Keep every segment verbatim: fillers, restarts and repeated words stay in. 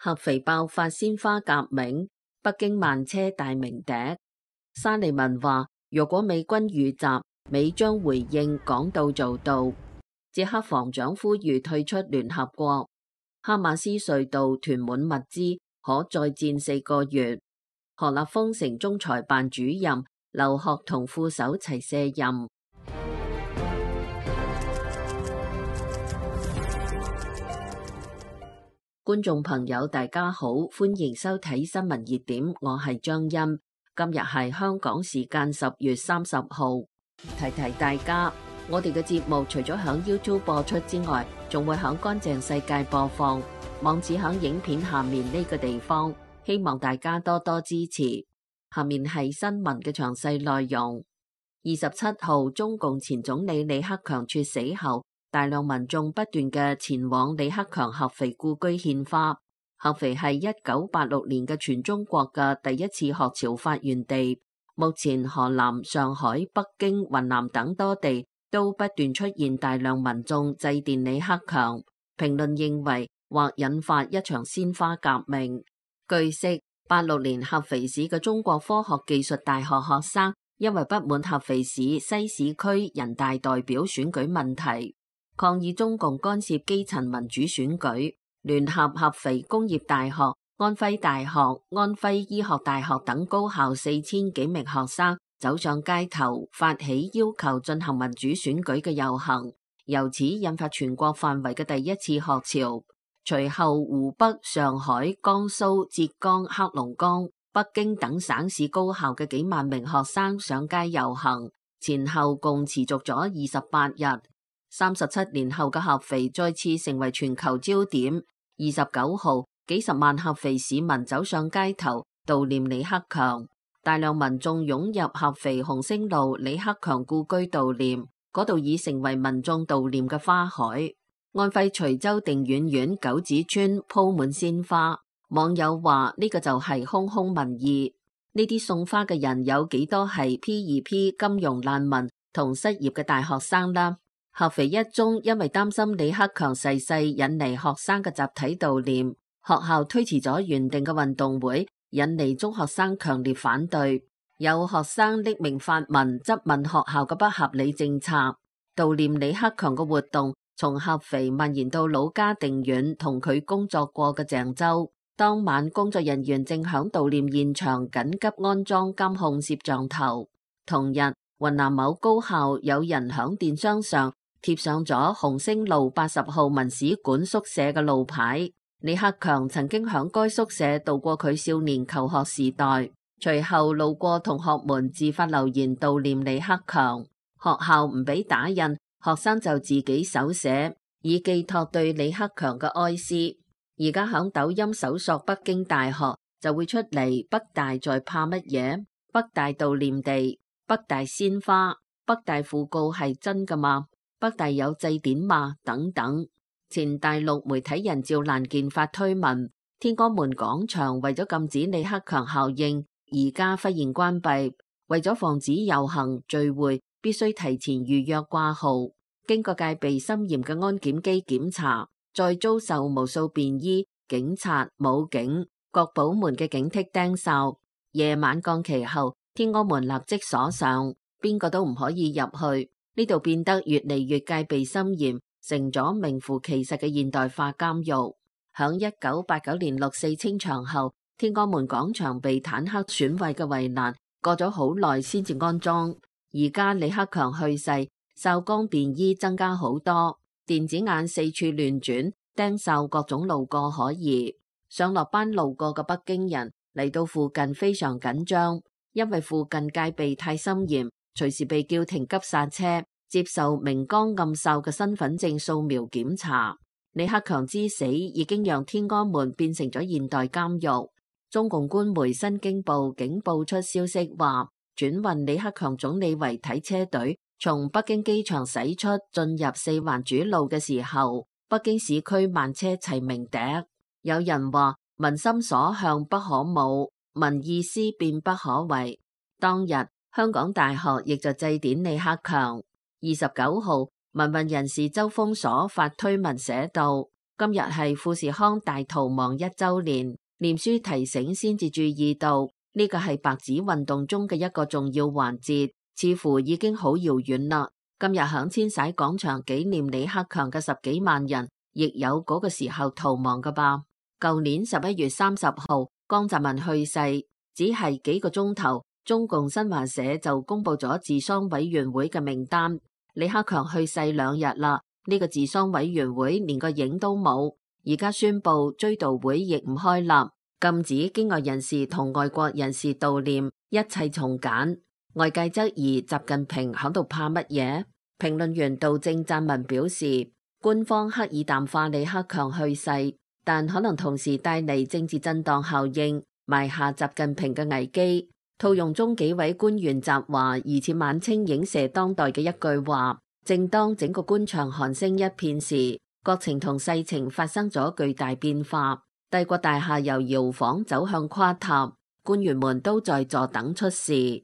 合肥爆發鮮花革命，北京慢車大鳴笛。沙利文話：若果美軍遇襲，美將回應講到做到。捷克防長呼籲退出聯合國。哈馬斯隧道囤滿物資，可再戰四個月。何立峰成中裁辦主任，劉鶴同副手齊卸任。觀眾朋友大家好，歡迎收睇新聞熱點，我係張欣。今日係香港時間十月三十號。提提大家，我哋嘅節目除咗響 YouTube 播出之外，仲會響乾淨世界播放，網址響影片下面呢個地方，希望大家多多支持。下面係新聞嘅詳細內容。二十七號，中共前總理李克強猝死後，大量民眾不斷嘅前往李克強合肥故居獻花。合肥係一九八六年嘅全中國嘅第一次學潮發源地。目前河南、上海、北京、雲南等多地都不斷出現大量民眾祭奠李克強。評論認為，或引發一場鮮花革命。據悉，八六年合肥市嘅中國科學技術大學學生因為不滿合肥市西市區人大代表選舉問題，抗議中共干涉基層民主選舉，聯合合肥工業大學、安徽大學、安徽醫學大學等高校四千幾名學生走上街頭，發起要求進行民主選舉嘅遊行，由此引發全國範圍嘅第一次學潮。隨後，湖北、上海、江蘇、浙江、黑龍江、北京等省市高校嘅幾萬名學生上街遊行，前後共持續咗二十八日。三十七年後嘅合肥再次成為全球焦點。二十九號，幾十萬合肥市民走上街頭悼念李克強，大量民眾湧入合肥紅星路李克強故居悼念，嗰度已成為民眾悼念嘅花海。安徽徐州定遠縣九子村鋪滿鮮花，網友話呢個就係空空民意。呢啲送花嘅人有幾多係 P 二 P 金融難民同失業嘅大學生啦？合肥一中因為擔心李克強逝世引嚟學生嘅集體悼念，學校推遲咗原定嘅運動會，引嚟中學生強烈反對。有學生匿名發文質問學校嘅不合理政策。悼念李克強嘅活動從合肥蔓延到老家定遠同佢工作過嘅鄭州。當晚工作人員正響悼念現場緊急安裝監控攝像頭。同日，雲南某高校有人響電箱上貼上咗紅星路八十號文史館宿舍嘅路牌。李克強曾經響該宿舍度過佢少年求學時代。隨後路過同學們自發留言悼念李克強。學校唔俾打印，學生就自己手寫，以寄託對李克強嘅哀思。而家響抖音搜索北京大學就會出嚟，北大在怕乜嘢？北大悼念地，北大鮮花，北大訃告係真㗎嘛？北大有祭典嘛？等等。前大陸媒體人趙蘭健發推文：天安門廣場為咗禁止李克強效應，而家忽然關閉，為咗防止遊行聚會，必須提前預約掛號，經過戒備森嚴嘅安檢機檢查，再遭受無數便衣、警察、武警、國保們嘅警惕盯梢。夜晚降旗後，天安門立即鎖上，邊個都唔可以入去。呢度變得越嚟越戒備森嚴，成咗名副其實嘅現代化監獄。響一九八九年六四清場後，天安門廣場被坦克損毀嘅圍欄，過咗好耐先至安裝。而家李克強去世，哨崗便衣增加好多，電子眼四處亂轉，盯梢各種路過可疑。上落班路過嘅北京人嚟到附近非常緊張，因為附近戒備太森嚴，隨時被叫停急剎車，接受明光暗哨嘅身份證掃描檢查。李克強之死已經讓天安門變成咗現代監獄。中共官媒新京報竟報出消息話，轉運李克強總理遺體車隊從北京機場駛出進入四環主路嘅時候，北京市區慢車齊鳴笛。有人話民心所向不可無，民意思變不可為。當日香港大學亦就祭典李克強。二十九號，民運人士周鋒所發推文寫道： 今日係富士康大逃亡一週年，臉書提醒先至注意到呢個係白紙運動中嘅一個重要環節，似乎已經好遙遠啦。今日響千禧廣場紀念李克強嘅十幾萬人，亦有嗰個時候逃亡㗎吧？舊年十一月三十號，江澤民去世，只係幾個鐘頭，中共新華社就公布咗治喪委員會嘅名單。李克強去世兩日啦，呢個治喪委員會連個影都冇。而家宣布追悼會亦唔開立，禁止境外人士同外國人士悼念，一切從簡。外界質疑習近平喺度怕乜嘢？評論員杜正撰文表示，官方刻意淡化李克強去世，但可能同時帶嚟政治震盪效應，埋下習近平嘅危機。套用中幾位官員集話，疑似晚清影射當代嘅一句話：正當整個官場寒聲一片時，國情同世情發生咗巨大變化。帝國大廈由搖晃走向垮塌，官員們都在坐等出事。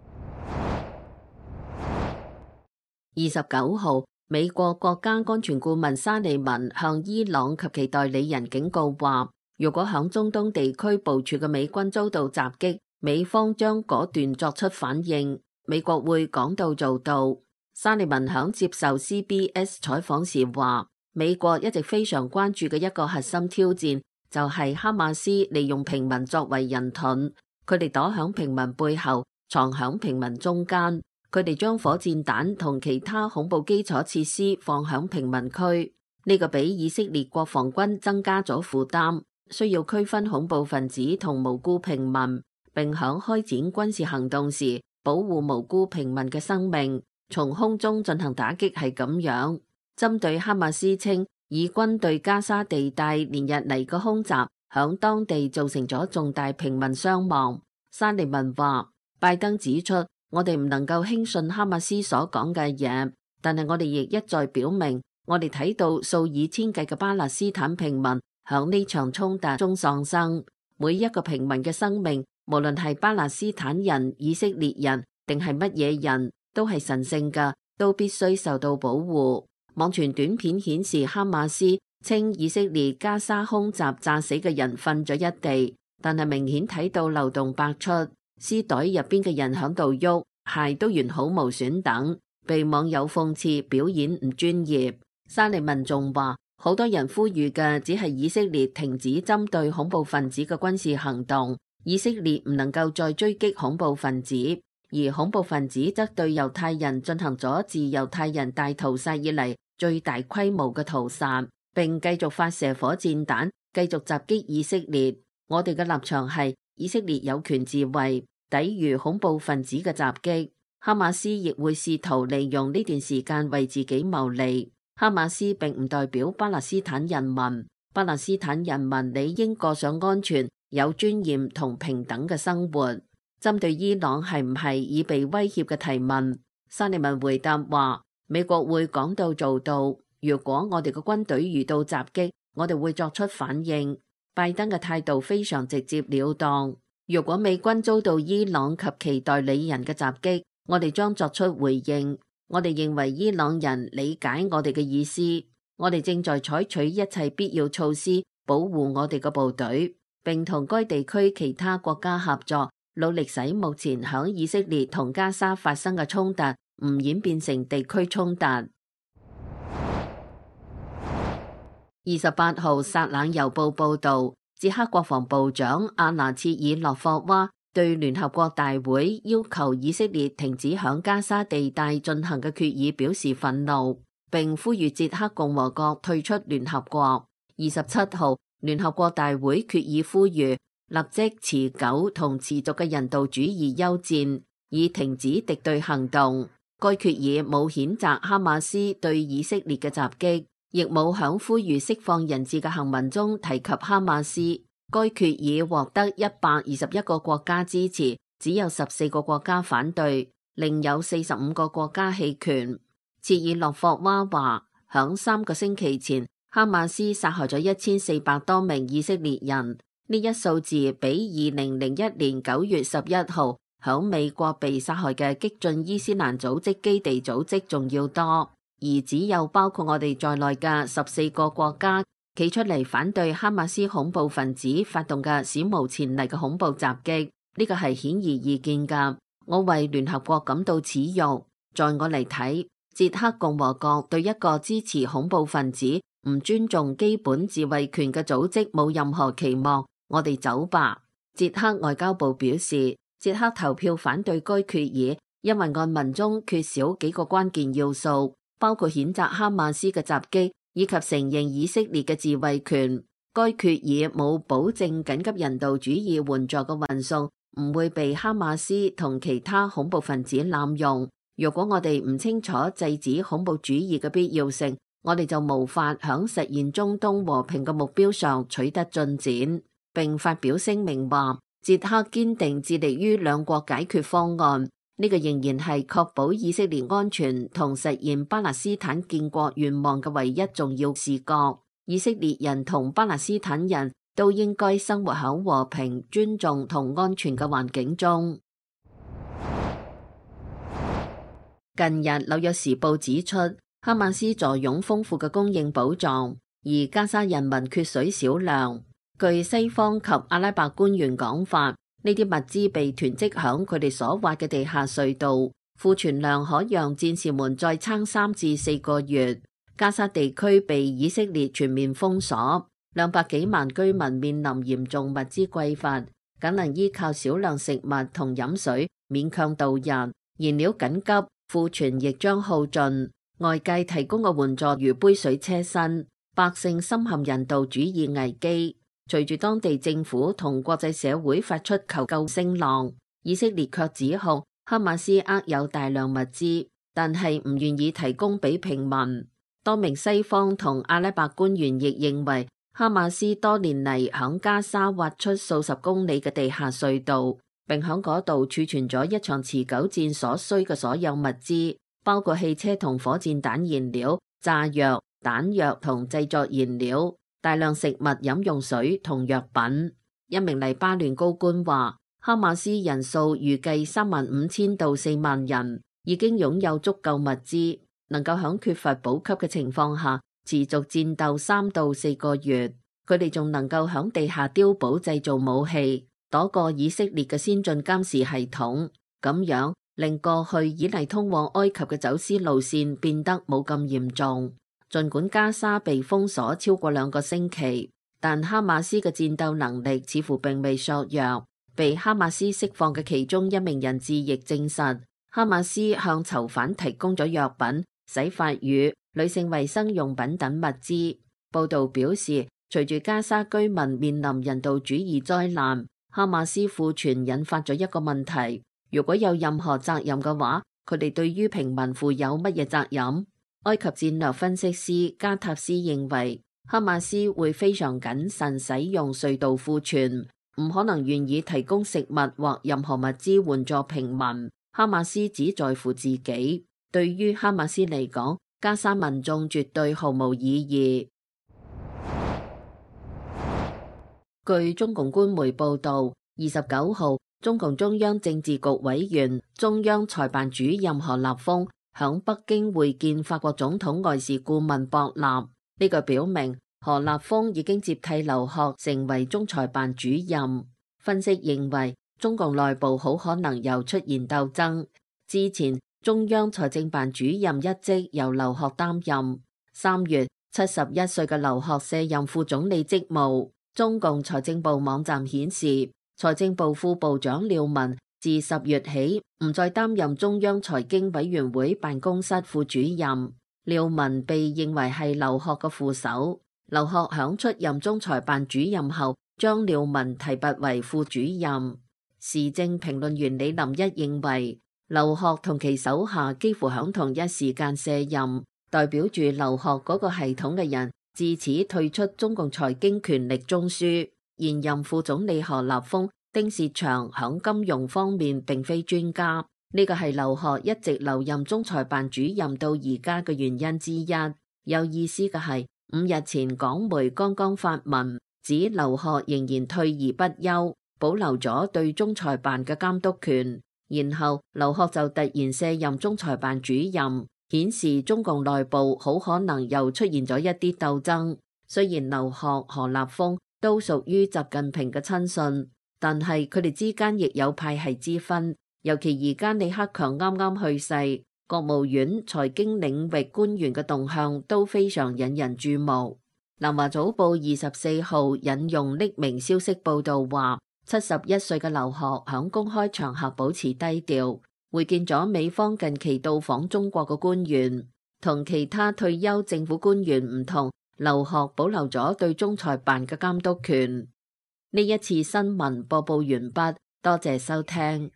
二十九號，美國國家安全顧問沙利文向伊朗及其代理人警告話，如果響中東地區部署嘅美軍遭到襲擊，美方將果斷作出反應，美國會講到做到。沙利文響接受 C B S 採訪時話，美國一直非常關注嘅一個核心挑戰就係哈馬斯利用平民作為人盾，佢哋躲響平民背後，藏響平民中間，佢哋將火箭彈同其他恐怖基礎設施放響平民區，呢個俾以色列國防軍增加咗負擔，需要區分恐怖分子同無辜平民，並響開展軍事行動時保護無辜平民嘅生命。從空中進行打擊係咁樣。針對哈馬斯稱以軍對加沙地帶連日嚟嘅空襲響當地造成咗重大平民傷亡，沙利文話，拜登指出，我哋唔能夠輕信哈馬斯所講嘅嘢，但係我哋亦一再表明，我哋睇到數以千計嘅巴勒斯坦平民響呢場衝突中喪生，每一個平民嘅生命，無論係巴勒斯坦人、以色列人定係乜嘢人，都係神聖嘅，都必須受到保護。網傳短片顯示哈馬斯稱以色列加沙空襲炸死嘅人瞓咗一地，但係明顯睇到漏洞百出，屍袋入邊嘅人響度喐，鞋都完好無損等，被網友諷刺表演唔專業。沙利文仲話，好多人呼籲嘅只係以色列停止針對恐怖分子嘅軍事行動，以色列唔能夠再追擊恐怖分子。而恐怖分子則對猶太人進行咗自猶太人大屠殺以嚟最大規模嘅屠殺，並繼續發射火箭彈，繼續襲擊以色列。我哋嘅立場係，以色列有權自衛，抵禦恐怖分子嘅襲擊。哈馬斯亦會試圖利用呢段時間為自己謀利。哈馬斯並唔代表巴勒斯坦人民，巴勒斯坦人民理應過上安全、有尊嚴同平等嘅生活。針對伊朗係唔係已被威脅嘅提問，沙利文回答話，美國會講到做到，如果我哋嘅軍隊遇到襲擊，我哋會作出反應。拜登嘅態度非常直接了當，如果美軍遭到伊朗及其代理人嘅襲擊，我哋將作出回應。我哋認為伊朗人理解我哋嘅意思，我哋正在採取一切必要措施保護我哋嘅部隊，並同該地區其他國家合作，努力使目前響以色列同加沙發生嘅衝突唔演變成地區衝突。二十八號，薩冷郵報報道，捷克國防部長阿拿切爾諾霍娃對聯合國大會要求以色列停止響加沙地帶進行嘅決議表示憤怒，並呼籲捷克共和國退出聯合國。二十七號，聯合國大會決議呼籲立即持久同持續嘅人道主義休戰，以停止敵對行動。該決議冇譴責哈馬斯對以色列嘅襲擊，亦冇響呼籲釋放人質嘅行文中提及哈馬斯。該決議獲得一百二十一個國家支持，只有十四個國家反對，另有四十五個國家棄權。切爾諾霍娃話，響三個星期前，哈馬斯殺害咗一千四百多名以色列人。呢一數字比二零零一年九月十一號響美國被殺害嘅激進伊斯蘭組織基地組織仲要多，而只有包括我哋在內嘅十四個國家企出嚟反對哈馬斯恐怖分子發動嘅史無前例嘅恐怖襲擊，呢個係顯而易見㗎。我為聯合國感到恥辱。在我嚟睇，捷克共和國對一個支持恐怖分子、唔尊重基本自衛權嘅組織冇任何期望。我哋走吧。捷克外交部表示，捷克投票反對該決議，因為案文中缺少幾個關鍵要素，包括譴責哈馬斯嘅襲擊，以及承認以色列嘅自衛權。該決議冇保證緊急人道主義援助嘅運送唔會被哈馬斯同其他恐怖分子濫用。如果我哋唔清楚制止恐怖主義嘅必要性，我哋就無法響實現中東和平嘅目標上取得進展。並發表聲明話，捷克堅定致力於兩國解決方案。呢個仍然係確保以色列安全同實現巴勒斯坦建國願望嘅唯一重要視角。以色列人同巴勒斯坦人都應該生活喺和平、尊重同安全嘅環境中。近日，《紐約時報》指出，哈馬斯坐擁豐富嘅供應寶藏，而加沙人民缺水少糧。據西方及阿拉伯官員講法，呢啲物資被囤積響佢哋所挖嘅地下隧道，庫存量可讓戰士們再撐三至四個月。加沙地區被以色列全面封鎖，兩百幾萬居民面臨嚴重物資匱乏，僅能依靠少量食物同飲水勉強度日。燃料緊急，庫存亦將耗盡，外界提供嘅援助如杯水車薪，百姓深陷人道主義危機。隨住當地政府同國際社會發出求救聲浪，以色列卻指控哈馬斯握有大量物資，但係唔願意提供俾平民。多名西方同阿拉伯官員亦認為，哈馬斯多年嚟響加沙挖出數十公里嘅地下隧道，並響嗰度儲存咗一場持久戰所需嘅所有物資，包括汽車同火箭彈燃料、炸藥、彈藥同製作燃料，大量食物、飲用水同藥品。一名黎巴嫩高官話，哈馬斯人數預計三萬五千到四萬人，已經擁有足夠物資，能夠喺缺乏補給嘅情況下持續戰鬥三到四個月。佢哋仲能夠喺地下碉堡製造武器，躲過以色列嘅先進監視系統，咁樣令過去依賴通往埃及嘅走私路線變得冇咁嚴重。儘管加沙被封鎖超過兩個星期，但哈馬斯嘅戰鬥能力似乎並未削弱。被哈馬斯釋放嘅其中一名人質亦證實，哈馬斯向囚犯提供咗藥品、洗髮乳、女性衛生用品等物資。報道表示，隨住加沙居民面臨人道主義災難，哈馬斯庫存引發咗一個問題：如果有任何責任嘅話，佢哋對於平民負有乜嘢責任？埃及戰略分析師加塔斯認為，哈馬斯會非常謹慎使用隧道庫存，唔可能願意提供食物或任何物資援助平民。哈馬斯只在乎自己。對於哈馬斯嚟講，加沙民眾絕對毫無意義。據中共官媒報道，二十九號，中共中央政治局委員、中央財辦主任何立峰響北京會見法國總統外事顧問博納。呢個表明何立峰已經接替劉鶴成為中財辦主任。分析認為，中共內部好可能又出現鬥爭。之前中央財政辦主任一職由劉鶴擔任，三月七十一歲嘅劉鶴卸任副總理職務。中共財政部網站顯示，財政部副部長廖文自十月起唔再擔任中央財經委員會辦公室副主任。廖文被認為係劉鶴嘅副手。劉鶴響出任中財辦主任後，將廖文提拔為副主任。時政評論員李林一認為，劉鶴同其手下幾乎響同一時間卸任，代表住劉鶴嗰個系統嘅人自此退出中共財經權力中樞。現任副總理何立峰、丁薛祥響金融方面並非專家，呢個係劉鶴一直留任中財辦主任到而家嘅原因之一。有意思嘅係，五日前港媒剛剛發文指劉鶴仍然退而不休，保留咗對中財辦嘅監督權，然後劉鶴就突然卸任中財辦主任，顯示中共內部好可能又出現咗一啲鬥爭。 雖然劉鶴、何立峰都屬於習近平嘅親信，但係佢哋之間亦有派系之分。尤其而家李克強啱啱去世，國務院財經領域官員嘅動向都非常引人注目。南華早報二十四號引用匿名消息報道話，七十一歲嘅劉鶴響公開場合保持低調，會見咗美方近期到訪中國嘅官員。同其他退休政府官員唔同，劉鶴保留咗對中財辦嘅監督權。呢一次新聞播報完畢，多謝收聽。